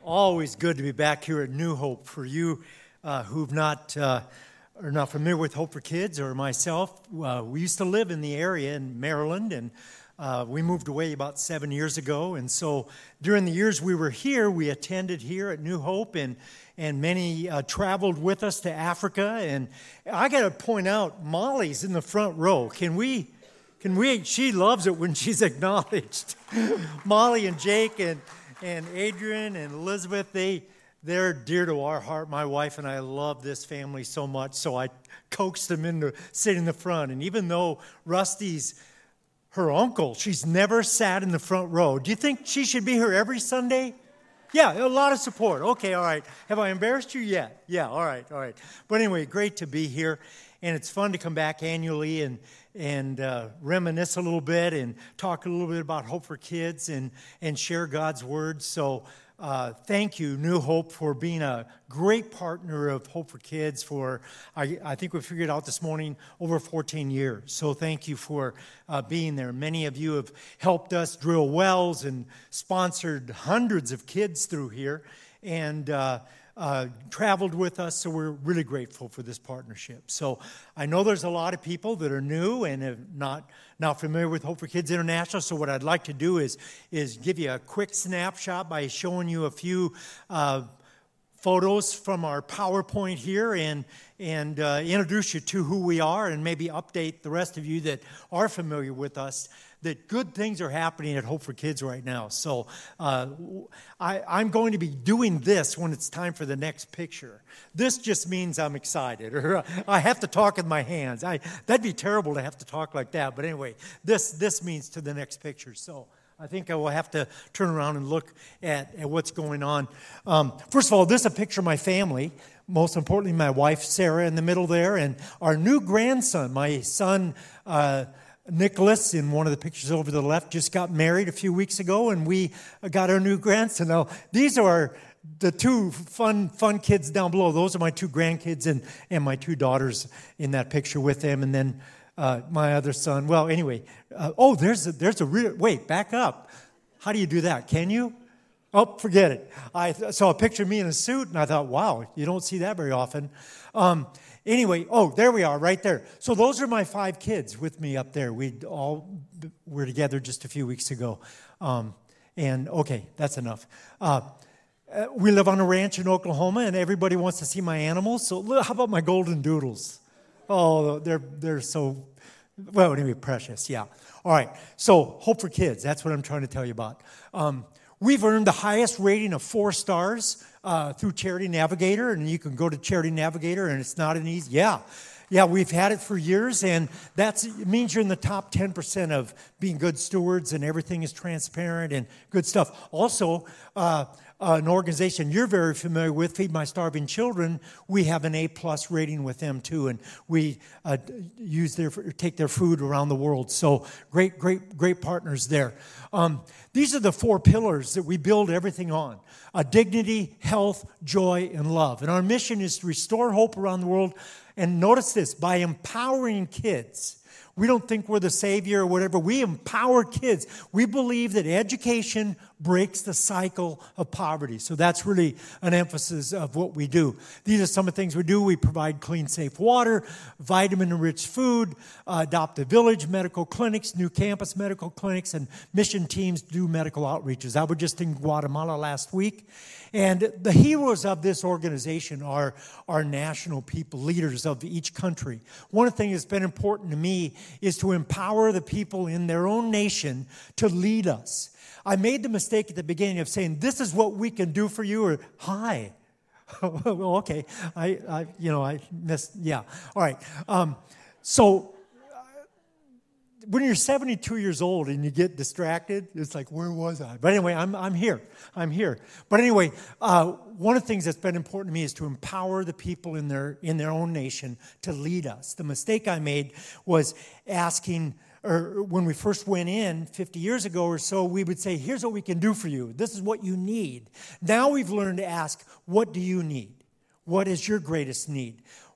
Always good to be back here at New Hope. For you who've not are not familiar with Hope for Kids or myself, we used to live in the area in Maryland, and we moved away about 7 years ago. And so during the years we were here, we attended here at New Hope, and many traveled with us to Africa. And I got to point out, Molly's in the front row. Can we? She loves it when she's acknowledged. Molly and Jake and Adrian and Elizabeth, they're dear to our heart. My wife and I love this family so much, so I coaxed them into sitting in the front. And even though Rusty's her uncle, she's never sat in the front row. Do you think she should be here every Sunday? Yeah, a lot of support. Okay, all right. Have I embarrassed you yet? Yeah, all right. But anyway, great to be here. And it's fun to come back annually and reminisce a little bit and talk a little bit about Hope for Kids and share God's Word. So thank you, New Hope, for being a great partner of Hope for Kids for, I think we figured out this morning, over 14 years. So thank you for being there. Many of you have helped us drill wells and sponsored hundreds of kids through here and traveled with us, so we're really grateful for this partnership. So I know there's a lot of people that are new and are not familiar with Hope for Kids International, so what I'd like to do is give you a quick snapshot by showing you a few photos from our PowerPoint here and introduce you to who we are and maybe update the rest of you that are familiar with us that good things are happening at Hope for Kids right now. So I'm going to be doing this when it's time for the next picture. This just means I'm excited, or I have to talk with my hands. That'd be terrible to have to talk like that. But anyway, this means to the next picture. So I think I will have to turn around and look at what's going on. First of all, this is a picture of my family. Most importantly, my wife, Sarah, in the middle there, and our new grandson, my son, Nicholas, in one of the pictures over to the left, just got married a few weeks ago, and we got our new grandson. Now, these are the two fun kids down below. Those are my two grandkids and my two daughters in that picture with them, and then my other son. Well, anyway, there's a real, wait, back up. How do you do that? Can you? Oh, forget it. I saw a picture of me in a suit, and I thought, wow, you don't see that very often. Anyway, there we are, right there. So those are my 5 kids with me up there. We all were together just a few weeks ago. And okay, that's enough. We live on a ranch in Oklahoma, and everybody wants to see my animals. So how about my golden doodles? Oh, they're so, well, anyway, precious, yeah. All right, so Hope for Kids, that's what I'm trying to tell you about. We've earned the highest rating of 4 stars through Charity Navigator, and you can go to Charity Navigator, and it's not an easy, yeah, we've had it for years, and it means you're in the top 10% of being good stewards, and everything is transparent and good stuff. Also, an organization you're very familiar with, Feed My Starving Children, we have an A+ rating with them too, and we take their food around the world. So great partners there. These are the 4 pillars that we build everything on: dignity, health, joy, and love. And our mission is to restore hope around the world. And notice this, by empowering kids. We don't think we're the savior or whatever. We empower kids. We believe that education breaks the cycle of poverty. So that's really an emphasis of what we do. These are some of the things we do. We provide clean, safe water, vitamin-enriched food, adopt a village, medical clinics, new campus medical clinics, and mission teams do medical outreaches. I was just in Guatemala last week. And the heroes of this organization are national people, leaders of each country. One of the things that's been important to me is to empower the people in their own nation to lead us. I made the mistake at the beginning of saying, this is what we can do for you, or hi. Well, okay, I missed, yeah. All right, so when you're 72 years old and you get distracted, it's like, where was I? But anyway, I'm here. But anyway, one of the things that's been important to me is to empower the people in their own nation to lead us. The mistake I made was asking, or when we first went in 50 years ago or so, we would say, here's what we can do for you. This is what you need. Now we've learned to ask, what do you need? What is your greatest need?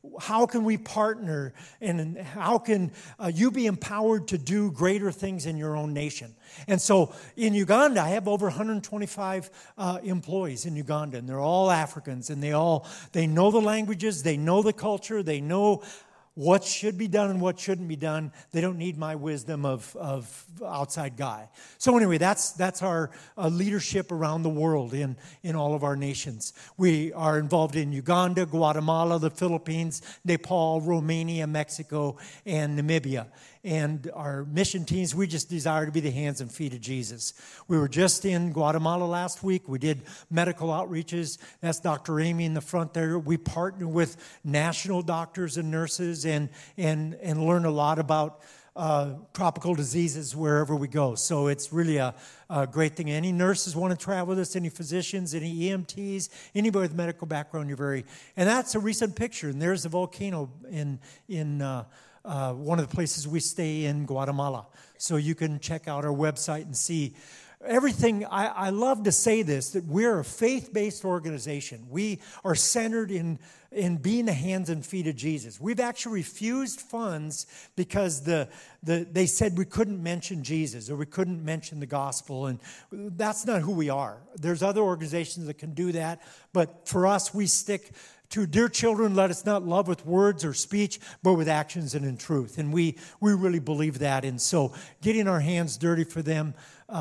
how can we partner, and how can you be empowered to do greater things in your own nation? And so in Uganda, I have over 125 employees in Uganda, and they're all Africans, and they know the languages, they know the culture, they know what should be done and what shouldn't be done. They don't need my wisdom of outside guy. So anyway, that's our leadership around the world in all of our nations. We are involved in Uganda, Guatemala, the Philippines, Nepal, Romania, Mexico, and Namibia. And our mission teams, we just desire to be the hands and feet of Jesus. We were just in Guatemala last week. We did medical outreaches. That's Dr. Amy in the front there. We partner with national doctors and nurses and learn a lot about tropical diseases wherever we go. So it's really a great thing. Any nurses want to travel with us, any physicians, any EMTs, anybody with medical background, and that's a recent picture. And there's the volcano in one of the places we stay in Guatemala. So you can check out our website and see everything. I love to say this, that we're a faith-based organization. We are centered in being the hands and feet of Jesus. We've actually refused funds because they said we couldn't mention Jesus or we couldn't mention the gospel, and that's not who we are. There's other organizations that can do that, but for us, we stick to, dear children, let us not love with words or speech, but with actions and in truth. And we really believe that. And so getting our hands dirty for them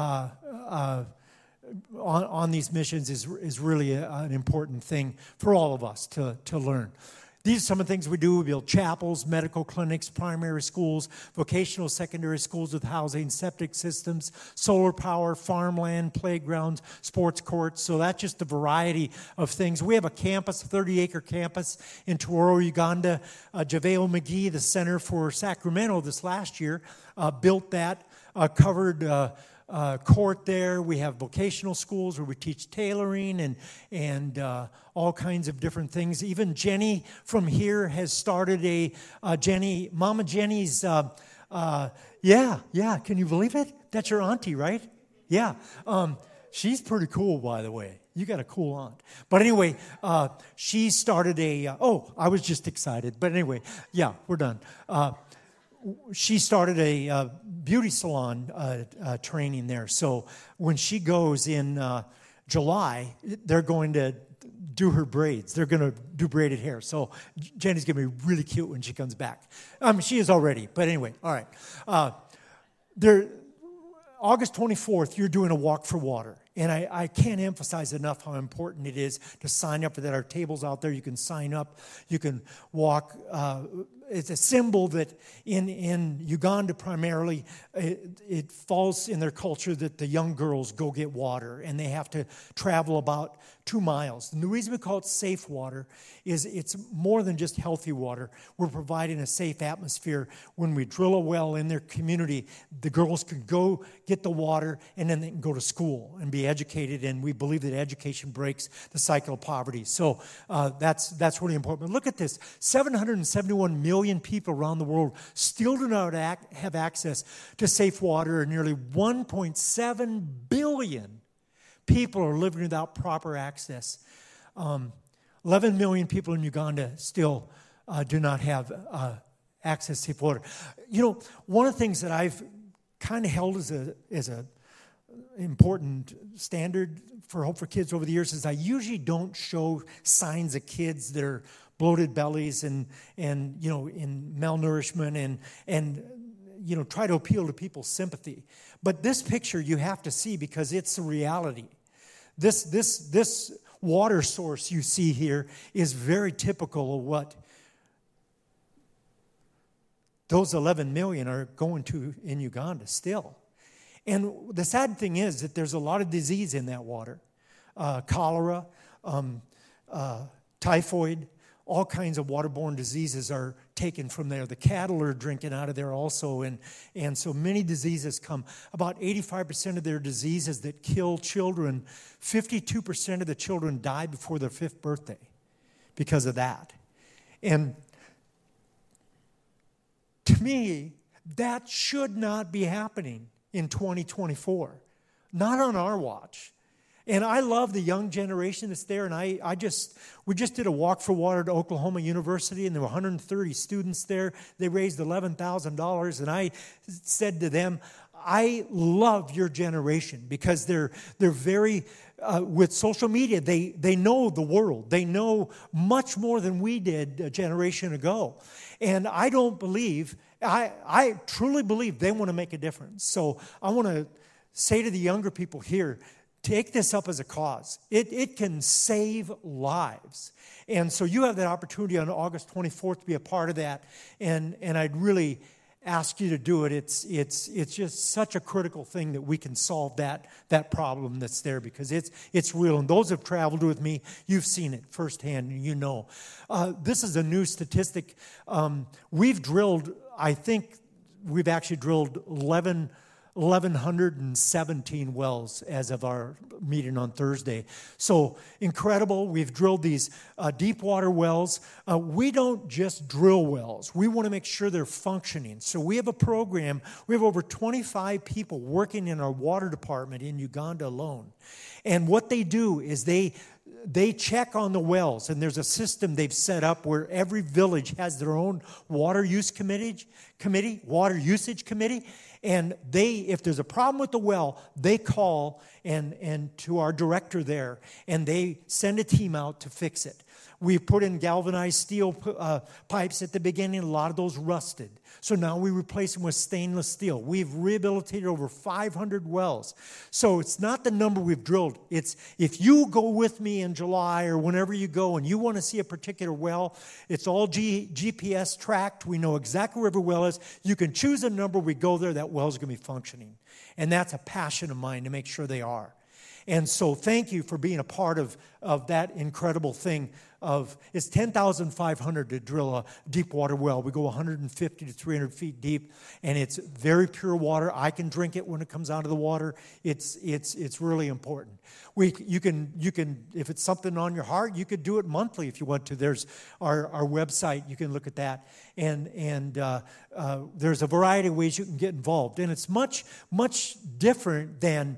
on these missions is really an important thing for all of us to learn. These are some of the things we do. We build chapels, medical clinics, primary schools, vocational secondary schools with housing, septic systems, solar power, farmland, playgrounds, sports courts. So that's just a variety of things. We have a campus, a 30-acre campus in Tororo, Uganda. JaVale McGee, the Center for Sacramento this last year, built that, covered court there. We have vocational schools where we teach tailoring and all kinds of different things. Even Jenny from here has started Mama Jenny's, can you believe it? That's your auntie, right? Yeah. She's pretty cool, by the way. You got a cool aunt. But anyway, she started I was just excited. But anyway, yeah, we're done. She started a beauty salon training there. So when she goes in July, they're going to do her braids. They're going to do braided hair. So Jenny's going to be really cute when she comes back. She is already. But anyway, all right. August 24th, you're doing a walk for water. And I can't emphasize enough how important it is to sign up for that. Our table's out there. You can sign up. You can walk. It's a symbol that in Uganda primarily, it falls in their culture that the young girls go get water, and they have to travel about 2 miles. And the reason we call it safe water is it's more than just healthy water. We're providing a safe atmosphere. When we drill a well in their community, the girls can go get the water, and then they can go to school and be educated, and we believe that education breaks the cycle of poverty. So that's really important. But look at this, 771 million people around the world still do not have access to safe water, and nearly 1.7 billion people are living without proper access. 11 million people in Uganda still do not have access to safe water. You know, one of the things that I've kind of held as a important standard for Hope for Kids over the years is I usually don't show signs of kids that are bloated bellies and in malnourishment and try to appeal to people's sympathy. But this picture you have to see because it's the reality. This water source you see here is very typical of what those 11 million are going to in Uganda still. And the sad thing is that there's a lot of disease in that water. Cholera, typhoid, all kinds of waterborne diseases are taken from there. The cattle are drinking out of there also, and so many diseases come. About 85% of their diseases that kill children, 52% of the children die before their 5th birthday because of that. And to me, that should not be happening in 2024. Not on our watch. And I love the young generation that's there. And we just did a walk for water to Oklahoma University, and there were 130 students there. They raised $11,000, and I said to them, I love your generation because they're very with social media. They know the world. They know much more than we did a generation ago. And I truly believe they want to make a difference. So I want to say to the younger people here, take this up as a cause. It can save lives. And so you have that opportunity on August 24th to be a part of that. And I'd really ask you to do it. It's just such a critical thing that we can solve that problem that's there, because it's real. And those who have traveled with me, you've seen it firsthand, and you know. This is a new statistic. We've drilled, I think we've actually drilled 1,117 wells as of our meeting on Thursday. So incredible. We've drilled these deep water wells. We don't just drill wells. We want to make sure they're functioning. So we have a program. We have over 25 people working in our water department in Uganda alone. And what they do is they check on the wells, and there's a system they've set up where every village has their own water usage committee, and if there's a problem with the well, they call and to our director there, and they send a team out to fix it. We put in galvanized steel pipes at the beginning. A lot of those rusted. So now we replace them with stainless steel. We've rehabilitated over 500 wells. So it's not the number we've drilled. It's if you go with me in July or whenever you go and you want to see a particular well, it's all GPS tracked. We know exactly where every well is. You can choose a number. We go there. That well's going to be functioning. And that's a passion of mine to make sure they are. And so thank you for being a part of that incredible thing. It's 10,500 to drill a deep water well. We go 150 to 300 feet deep, and it's very pure water. I can drink it when it comes out of the water. It's really important. You can if it's something on your heart, you could do it monthly if you want to. There's our website. You can look at that, and there's a variety of ways you can get involved, and it's much different than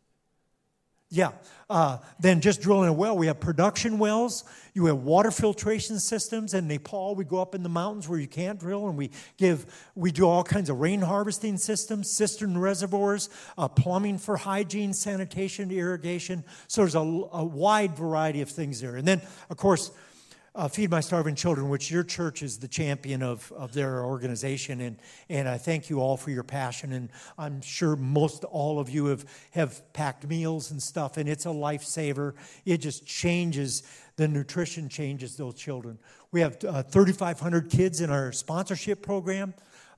just drilling a well. We have production wells. You have water filtration systems. In Nepal, we go up in the mountains where you can't drill, and we do all kinds of rain harvesting systems, cistern reservoirs, plumbing for hygiene, sanitation, irrigation. So there's a wide variety of things there. And then, of course, Feed My Starving Children, which your church is the champion of their organization. And I thank you all for your passion. And I'm sure most all of you have packed meals and stuff, and it's a lifesaver. It just changes, the nutrition changes those children. We have 3,500 kids in our sponsorship program.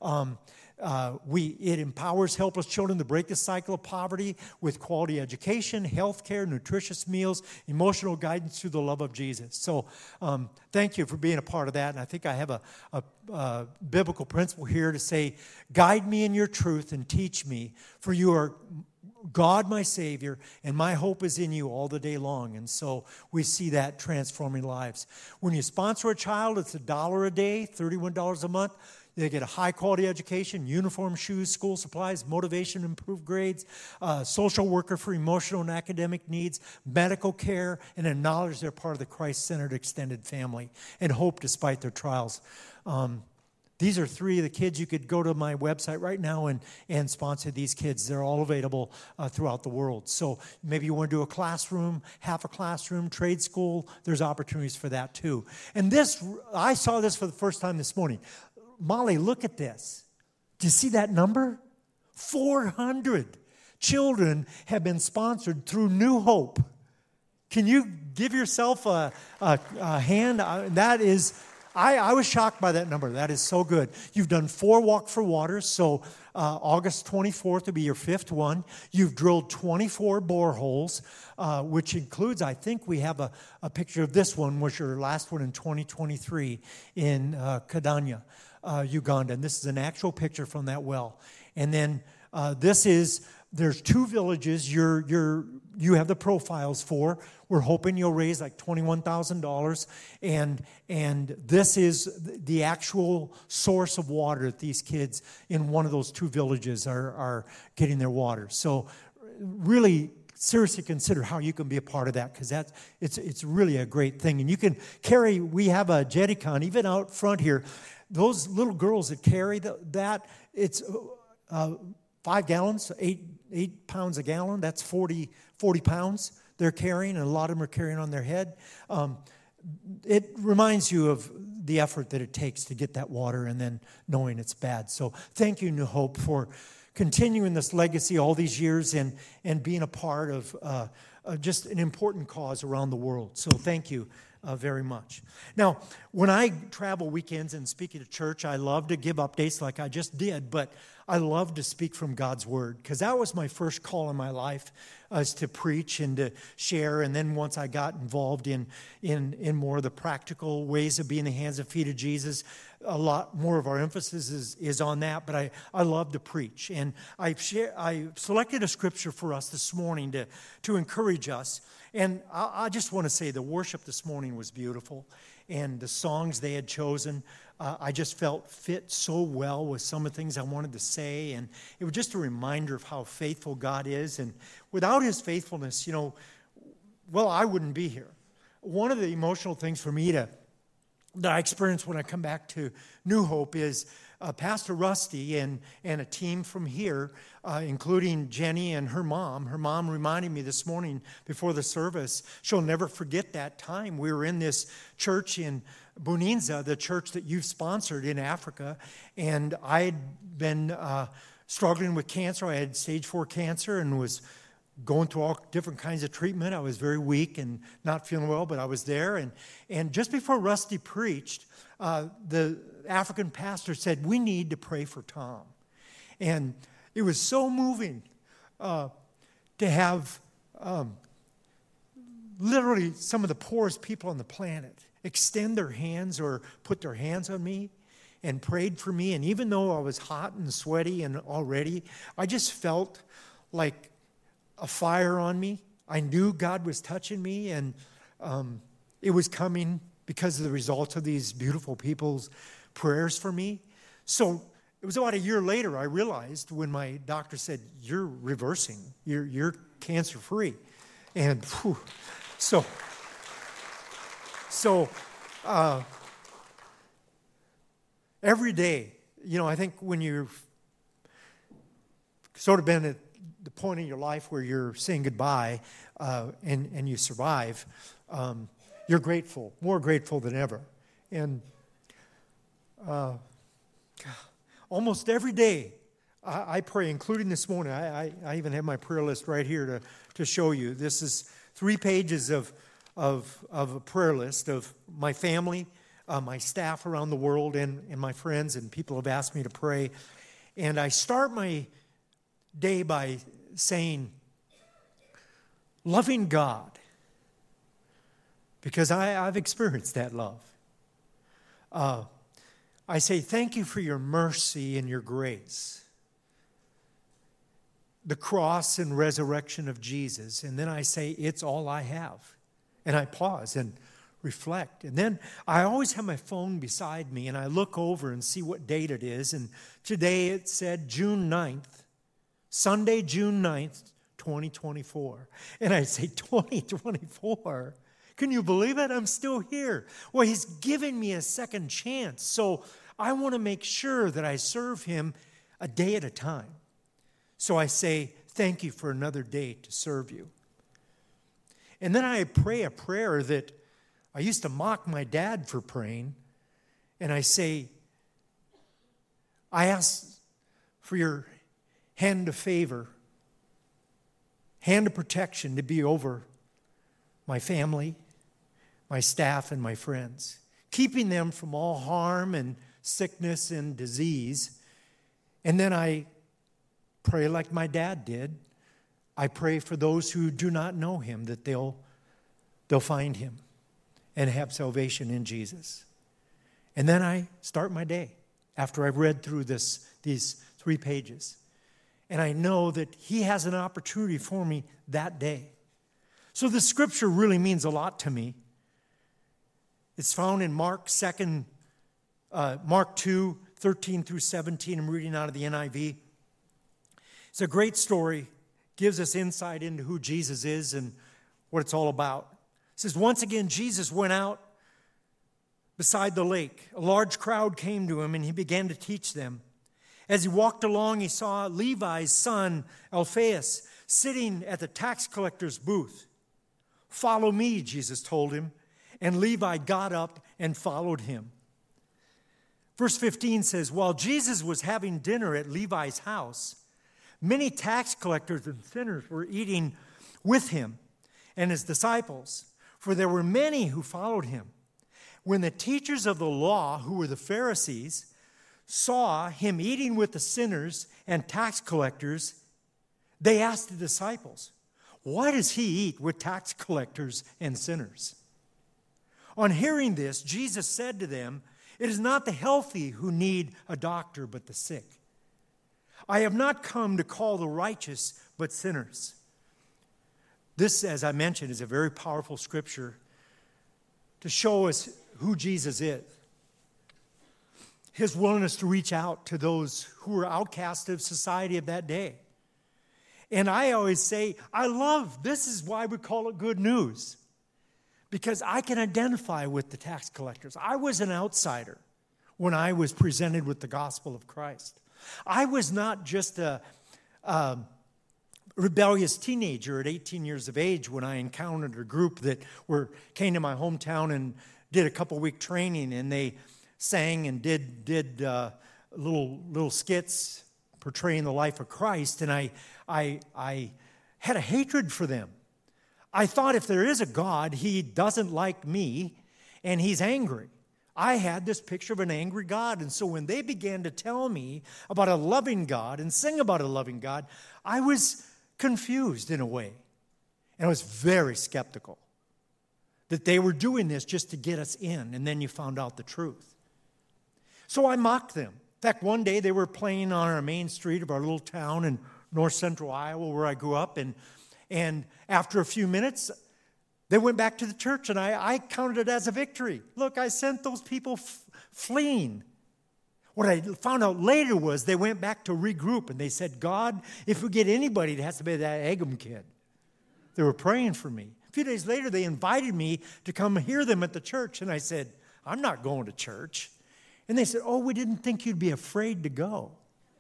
It empowers helpless children to break the cycle of poverty with quality education, health care, nutritious meals, emotional guidance through the love of Jesus. So thank you for being a part of that. And I think I have a biblical principle here to say, guide me in your truth and teach me, for you are God, my Savior, and my hope is in you all the day long. And so we see that transforming lives. When you sponsor a child, it's $1 a day, $31 a month. They get a high-quality education, uniform, shoes, school supplies, motivation, improved grades, social worker for emotional and academic needs, medical care, and a knowledge they're part of the Christ-centered extended family, and hope despite their trials. These are three of the kids. You could go to my website right now and sponsor these kids. They're all available throughout the world. So maybe you want to do a classroom, half a classroom, trade school. There's opportunities for that too. And I saw this for the first time this morning. Molly, look at this. Do you see that number? 400 children have been sponsored through New Hope. Can you give yourself a hand? That is, I was shocked by that number. That is so good. You've done 4 Walk for Water, so August 24th will be your 5th one. You've drilled 24 boreholes, which includes, I think we have a picture of this one, was your last one in 2023 in Kadanya. Uganda, and this is an actual picture from that well. And then there's 2 villages you have the profiles for. We're hoping you'll raise like $21,000, and this is the actual source of water that these kids in one of those 2 villages are getting their water. So really seriously consider how you can be a part of that, because it's really a great thing. And you can carry, we have a Jerrycan, even out front here. Those little girls that carry that, it's 5 gallons, 8 pounds a gallon. That's 40 pounds they're carrying, and a lot of them are carrying on their head. It reminds you of the effort that it takes to get that water and then knowing it's bad. So thank you, New Hope, for continuing this legacy all these years and being a part of just an important cause around the world. So thank you very much. Now, when I travel weekends and speak at a church, I love to give updates like I just did, but I love to speak from God's Word, because that was my first call in my life, is to preach and to share. And then once I got involved in more of the practical ways of being the hands and feet of Jesus, a lot more of our emphasis is on that. But I love to preach. And I selected a scripture for us this morning to encourage us. And I just want to say the worship this morning was beautiful. And the songs they had chosen, I just felt fit so well with some of the things I wanted to say. And it was just a reminder of how faithful God is. And without His faithfulness, I wouldn't be here. One of the emotional things for me that I experience when I come back to New Hope is Pastor Rusty and a team from here, including Jenny and her mom. Her mom reminded me this morning before the service, she'll never forget that time. We were in this church in Buninza, the church that you've sponsored in Africa, and I'd been struggling with cancer. I had stage 4 cancer and was going through all different kinds of treatment. I was very weak and not feeling well, but I was there. And just before Rusty preached, the African pastor said, "We need to pray for Tom." And it was so moving to have literally some of the poorest people on the planet extend their hands or put their hands on me and prayed for me. And even though I was hot and sweaty and already, I just felt like a fire on me. I knew God was touching me, and it was coming because of the results of these beautiful people's prayers for me. So it was about a year later I realized when my doctor said, "You're reversing, you're cancer-free." And so every day, I think when you've sort of been at the point in your life where you're saying goodbye and you survive, you're grateful, more grateful than ever. And almost every day I pray, including this morning. I even have my prayer list right here to show you. This is 3 pages of a prayer list of my family, my staff around the world, and my friends, and people have asked me to pray. And I start my day by saying, loving God, because I've experienced that love. I say, thank you for your mercy and your grace, the cross and resurrection of Jesus. And then I say, it's all I have. And I pause and reflect. And then I always have my phone beside me, and I look over and see what date it is. And today it said June 9th, Sunday, June 9th, 2024. And I say, 2024? Can you believe it? I'm still here. Well, He's given me a second chance. So I want to make sure that I serve Him a day at a time. So I say, thank you for another day to serve you. And then I pray a prayer that I used to mock my dad for praying. And I say, I ask for your hand of favor, hand of protection to be over my family, my staff, and my friends, keeping them from all harm and sickness and disease. And then I pray like my dad did. I pray for those who do not know Him, that they'll find Him and have salvation in Jesus. And then I start my day after I've read through these 3 pages. And I know that He has an opportunity for me that day. So the scripture really means a lot to me. It's found in Mark 2, 13 through 17. I'm reading out of the NIV. It's a great story. gives us insight into who Jesus is and what it's all about. It says, once again, Jesus went out beside the lake. A large crowd came to him, and he began to teach them. As he walked along, he saw Levi's son, Alphaeus, sitting at the tax collector's booth. "Follow me," Jesus told him, and Levi got up and followed him. Verse 15 says, while Jesus was having dinner at Levi's house, many tax collectors and sinners were eating with him and his disciples, for there were many who followed him. When the teachers of the law, who were the Pharisees, saw him eating with the sinners and tax collectors, they asked the disciples, "Why does he eat with tax collectors and sinners?" On hearing this, Jesus said to them, "It is not the healthy who need a doctor, but the sick. I have not come to call the righteous, but sinners." This, as I mentioned, is a very powerful scripture to show us who Jesus is. His willingness to reach out to those who were outcast of society of that day. And I always say, this is why we call it good news. Because I can identify with the tax collectors. I was an outsider when I was presented with the gospel of Christ. I was not just a rebellious teenager at 18 years of age when I encountered a group that came to my hometown and did a couple-week training, and they sang and did little skits portraying the life of Christ, and I had a hatred for them. I thought if there is a God, he doesn't like me, and he's angry. I had this picture of an angry God, and so when they began to tell me about a loving God and sing about a loving God, I was confused in a way, and I was very skeptical that they were doing this just to get us in, and then you found out the truth. So I mocked them. In fact, one day they were playing on our main street of our little town in north central Iowa where I grew up, and after a few minutes, they went back to the church, and I counted it as a victory. Look, I sent those people fleeing. What I found out later was they went back to regroup, and they said, "God, if we get anybody, it has to be that Agam kid." They were praying for me. A few days later, they invited me to come hear them at the church, and I said, "I'm not going to church." And they said, "Oh, we didn't think you'd be afraid to go."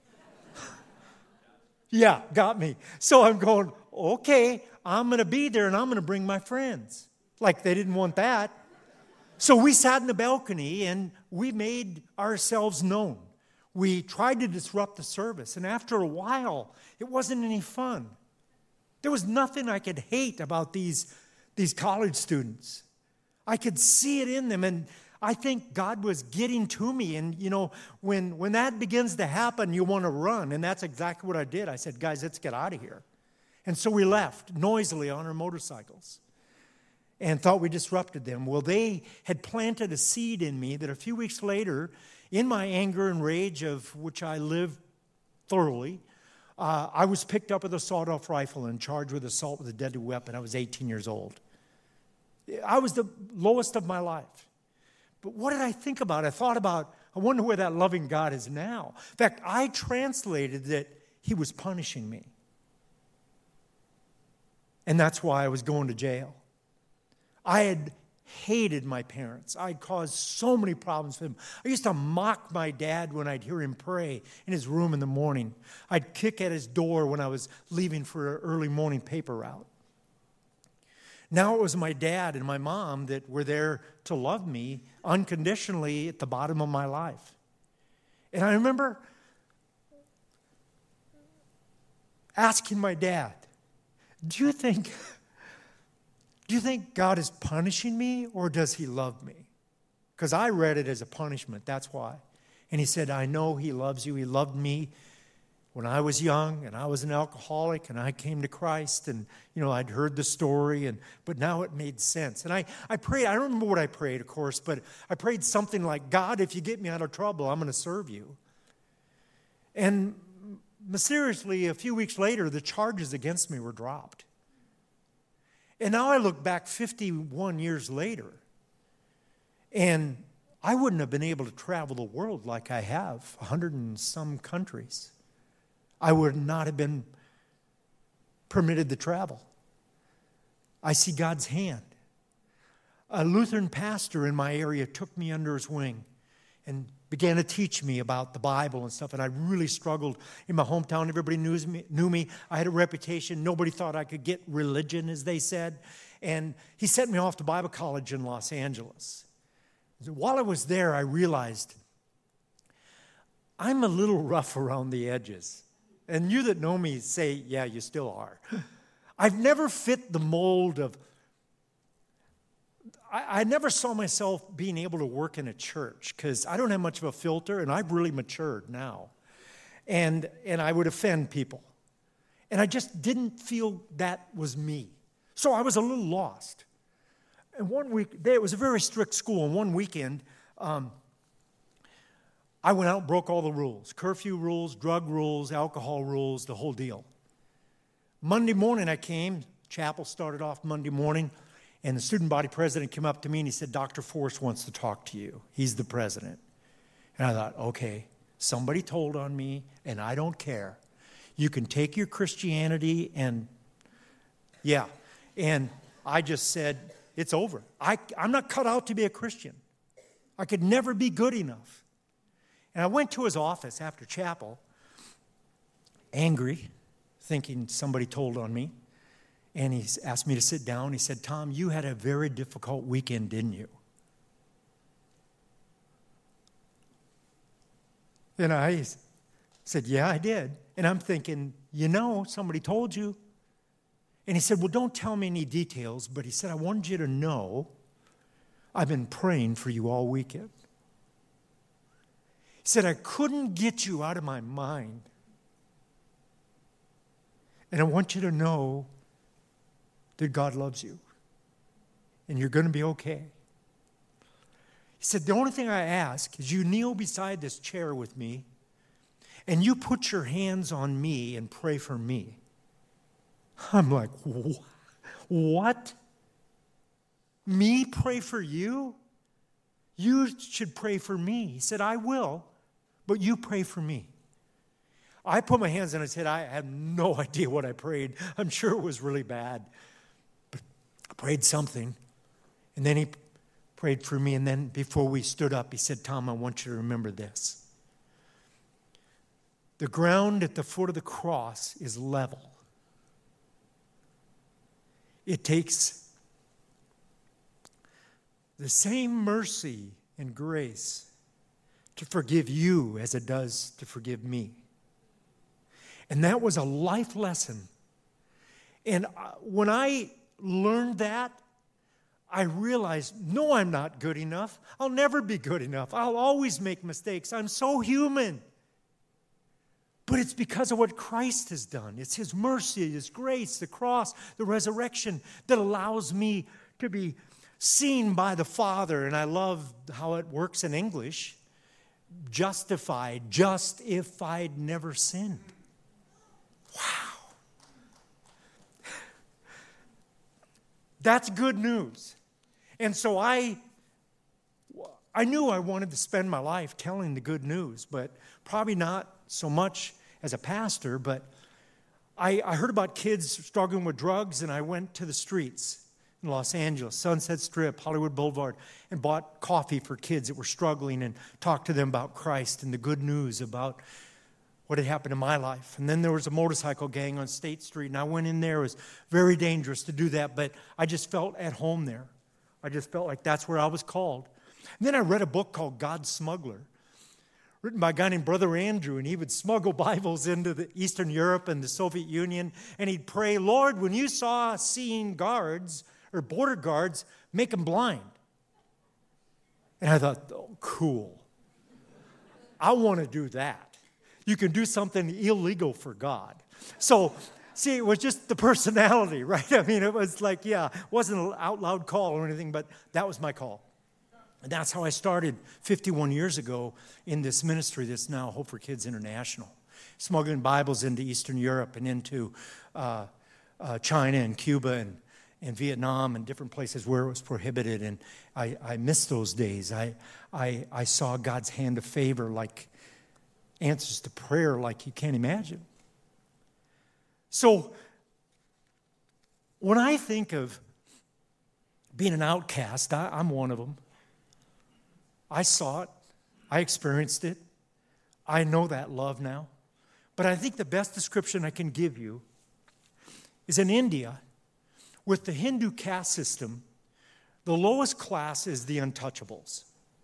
Yeah, got me. So I'm going, okay, I'm going to be there, and I'm going to bring my friends. Like they didn't want that. So we sat in the balcony, and we made ourselves known. We tried to disrupt the service, and after a while, it wasn't any fun. There was nothing I could hate about these college students. I could see it in them, and I think God was getting to me. And, when that begins to happen, you want to run. And that's exactly what I did. I said, "Guys, let's get out of here." And so we left noisily on our motorcycles and thought we disrupted them. Well, they had planted a seed in me that a few weeks later, in my anger and rage of which I lived thoroughly, I was picked up with a sawed-off rifle and charged with assault with a deadly weapon. I was 18 years old. I was the lowest of my life. But what did I think about? I wonder where that loving God is now. In fact, I translated that he was punishing me. And that's why I was going to jail. I had hated my parents. I had caused so many problems for them. I used to mock my dad when I'd hear him pray in his room in the morning. I'd kick at his door when I was leaving for an early morning paper route. Now it was my dad and my mom that were there to love me unconditionally at the bottom of my life. And I remember asking my dad, do you think God is punishing me, or does he love me? Because I read it as a punishment, that's why. And he said, "I know he loves you. He loved me when I was young, and I was an alcoholic, and I came to Christ, and, I'd heard the story, but now it made sense." And I prayed. I don't remember what I prayed, of course, but I prayed something like, "God, if you get me out of trouble, I'm going to serve you." And mysteriously, a few weeks later, the charges against me were dropped. And now I look back 51 years later, and I wouldn't have been able to travel the world like I have, 100 and some countries. I would not have been permitted the travel. I see God's hand. A Lutheran pastor in my area took me under his wing and began to teach me about the Bible and stuff. And I really struggled in my hometown. Everybody knew me. I had a reputation. Nobody thought I could get religion, as they said. And he sent me off to Bible college in Los Angeles. While I was there, I realized I'm a little rough around the edges. And you that know me say, yeah, you still are. I've never fit the mold of, I never saw myself being able to work in a church because I don't have much of a filter, and I've really matured now. And I would offend people. And I just didn't feel that was me. So I was a little lost. And one week, it was a very strict school, and one weekend, I went out and broke all the rules. Curfew rules, drug rules, alcohol rules, the whole deal. Monday morning I came, chapel started off Monday morning, and the student body president came up to me and he said, Dr. Force wants to talk to you. He's the president. And I thought, okay, somebody told on me, and I don't care. You can take your Christianity and, yeah. And I just said, it's over. I'm not cut out to be a Christian. I could never be good enough. And I went to his office after chapel, angry, thinking somebody told on me. And he asked me to sit down. He said, Tom, you had a very difficult weekend, didn't you? And I said, yeah, I did. And I'm thinking, somebody told you. And he said, well, don't tell me any details. But he said, I wanted you to know I've been praying for you all weekend. He said, I couldn't get you out of my mind. And I want you to know that God loves you. And you're going to be okay. He said, the only thing I ask is you kneel beside this chair with me and you put your hands on me and pray for me. I'm like, what? Me pray for you? You should pray for me. He said, I will, but you pray for me. I put my hands on his head. I have no idea what I prayed. I'm sure it was really bad. But I prayed something. And then he prayed for me. And then before we stood up, he said, Tom, I want you to remember this. The ground at the foot of the cross is level. It takes the same mercy and grace to forgive you as it does to forgive me. And that was a life lesson. And when I learned that, I realized, no, I'm not good enough. I'll never be good enough. I'll always make mistakes. I'm so human. But it's because of what Christ has done. It's His mercy, His grace, the cross, the resurrection that allows me to be seen by the Father. And I love how it works in English. Justified, just if I'd never sinned. Wow. That's good news. And so I knew I wanted to spend my life telling the good news, but probably not so much as a pastor, but I heard about kids struggling with drugs, and I went to the streets in Los Angeles, Sunset Strip, Hollywood Boulevard, and bought coffee for kids that were struggling and talked to them about Christ and the good news about what had happened in my life. And then there was a motorcycle gang on State Street, and I went in there. It was very dangerous to do that, but I just felt at home there. I just felt like that's where I was called. And then I read a book called God's Smuggler, written by a guy named Brother Andrew, and he would smuggle Bibles into the Eastern Europe and the Soviet Union, and he'd pray, Lord, when you saw seeing guards or border guards, make them blind. And I thought, oh, cool. I want to do that. You can do something illegal for God. So, see, it was just the personality, right? I mean, it was like, yeah, it wasn't an out loud call or anything, but that was my call. And that's how I started 51 years ago in this ministry that's now Hope for Kids International, smuggling Bibles into Eastern Europe and into China and Cuba and Vietnam and different places where it was prohibited. And I missed those days. I saw God's hand of favor, like answers to prayer like you can't imagine. So When I think of being an outcast, I'm one of them. I saw it. I experienced it. I know that love now. But I think the best description I can give you is in India, with the Hindu caste system, the lowest class is the untouchables.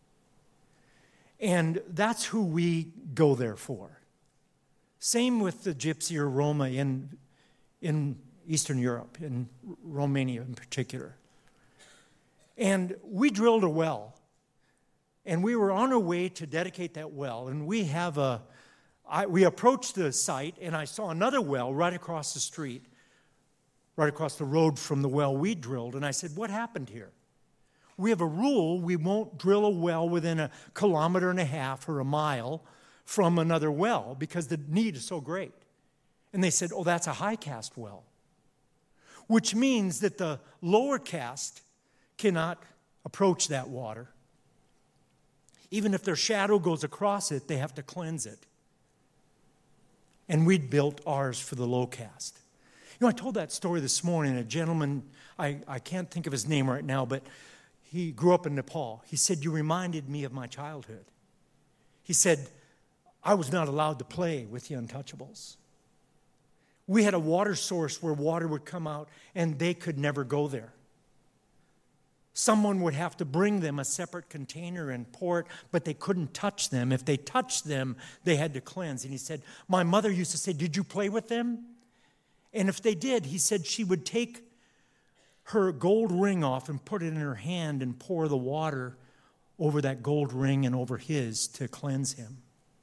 And that's who we go there for. Same with the Gypsy or Roma in Eastern Europe, in Romania in particular. And we drilled a well. And we were on our way to dedicate that well. And we approached the site, and I saw another well right across the street, right across the road from the well we drilled. And I said, what happened here? We have a rule, we won't drill a well within 1.5 kilometers or a mile from another well because the need is so great. And they said, oh, that's a high caste well, which means that the lower caste cannot approach that water. Even if their shadow goes across it, they have to cleanse it. And we'd built ours for the low caste. You know, I told that story this morning. A gentleman, I can't think of his name right now, but he grew up in Nepal. He said, you reminded me of my childhood. He said, I was not allowed to play with the untouchables. We had a water source where water would come out, and they could never go there. Someone would have to bring them a separate container and pour it, but they couldn't touch them. If they touched them, they had to cleanse. And he said, my mother used to say, did you play with them? And if they did, he said she would take her gold ring off and put it in her hand and pour the water over that gold ring and over his to cleanse him.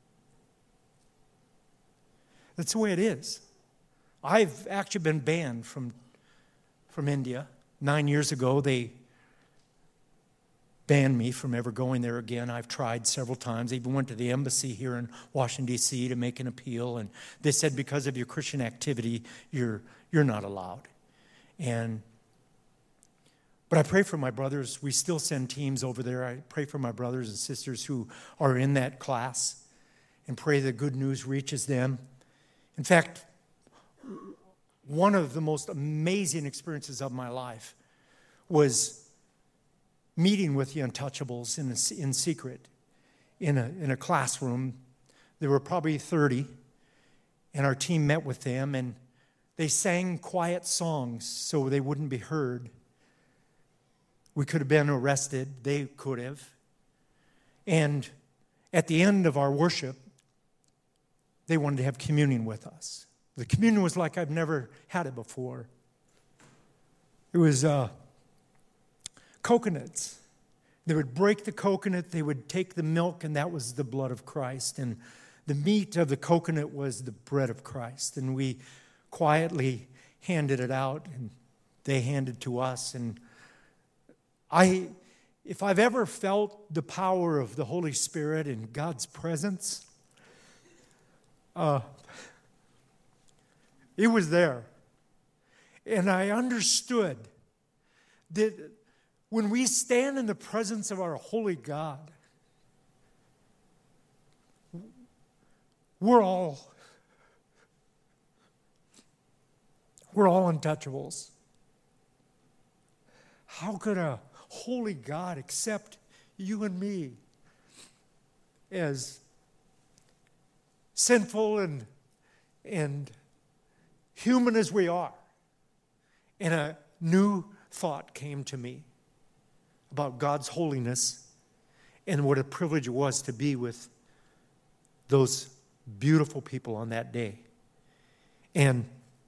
That's the way it is. I've actually been banned from India. 9 years ago, they banned me from ever going there again. I've tried several times. I even went to the embassy here in Washington, D.C. to make an appeal, and they said because of your Christian activity, you're not allowed. But I pray for my brothers. We still send teams over there. I pray for my brothers and sisters who are in that class and pray the good news reaches them. In fact, one of the most amazing experiences of my life was meeting with the untouchables in secret in a classroom. There were probably 30, and our team met with them, and they sang quiet songs so they wouldn't be heard. We could have been arrested. They could have. And at the end of our worship, they wanted to have communion with us. The communion was like I've never had it before. It was coconuts. They would break the coconut, they would take the milk, and that was the blood of Christ. And the meat of the coconut was the bread of Christ. And we quietly handed it out, and they handed to us. And if I've ever felt the power of the Holy Spirit and God's presence, it was there. And I understood that when we stand in the presence of our holy God, we're all untouchables. How could a holy God accept you and me as sinful and human as we are? And a new thought came to me about God's holiness and what a privilege it was to be with those beautiful people on that day. And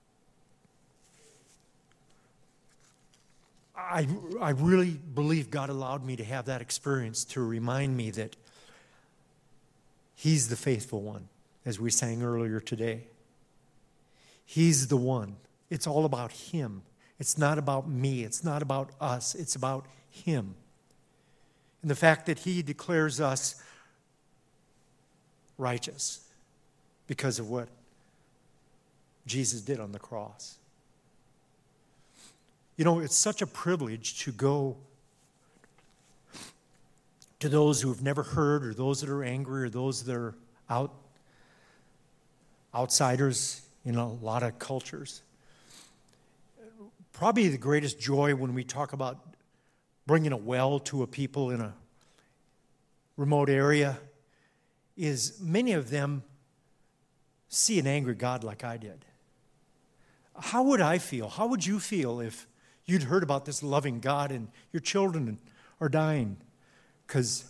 I really believe God allowed me to have that experience to remind me that He's the faithful one, as we sang earlier today. He's the one. It's all about Him. It's not about me. It's not about us. It's about Him. And the fact that He declares us righteous because of what Jesus did on the cross. You know, it's such a privilege to go to those who have never heard, or those that are angry, or those that are outsiders in a lot of cultures. probably the greatest joy when we talk about bringing a well to a people in a remote area is many of them see an angry God like I did. How would I feel? How would you feel if you'd heard about this loving God and your children are dying because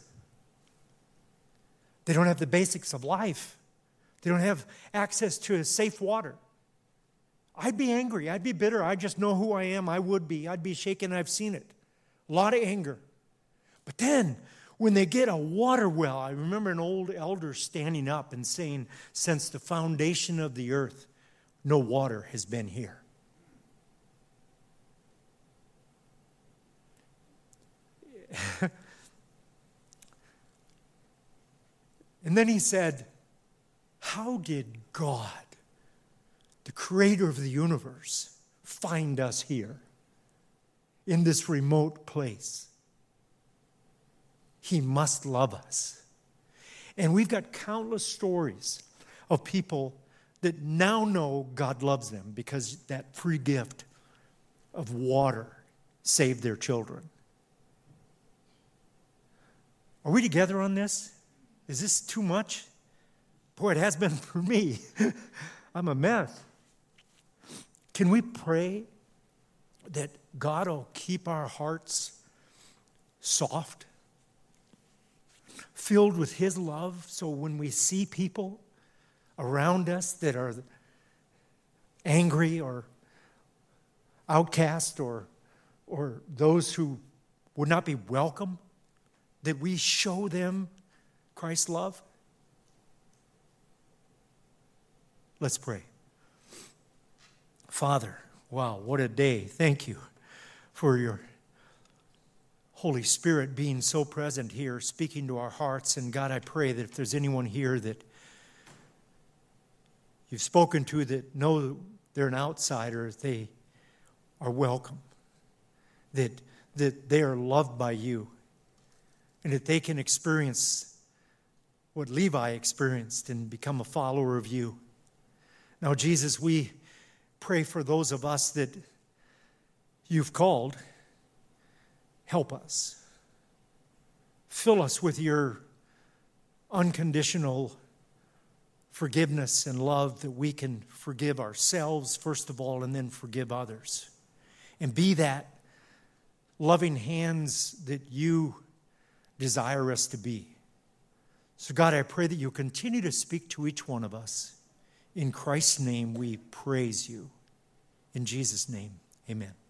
they don't have the basics of life? They don't have access to safe water. I'd be angry. I'd be bitter. I just know who I am. I would be. I'd be shaken. I've seen it. A lot of anger. But then, when they get a water well, I remember an old elder standing up and saying, since the foundation of the earth, no water has been here. And then he said, how did God, the creator of the universe, find us here in this remote place? He must love us. And we've got countless stories of people that now know God loves them because that free gift of water saved their children. Are we together on this? Is this too much? Boy, it has been for me. I'm a mess. Can we pray that God will keep our hearts soft, filled with His love, so when we see people around us that are angry or outcast or those who would not be welcome, that we show them Christ's love? Let's pray. Father, wow, what a day. Thank you for your Holy Spirit being so present here, speaking to our hearts. And God, I pray that if there's anyone here that you've spoken to that know they're an outsider, they are welcome, that they are loved by you, and that they can experience what Levi experienced and become a follower of you. Now, Jesus, we pray for those of us that you've called. Help us. Fill us with your unconditional forgiveness and love that we can forgive ourselves, first of all, and then forgive others. And be that loving hands that you desire us to be. So, God, I pray that you continue to speak to each one of us. In Christ's name, we praise you. In Jesus' name, amen.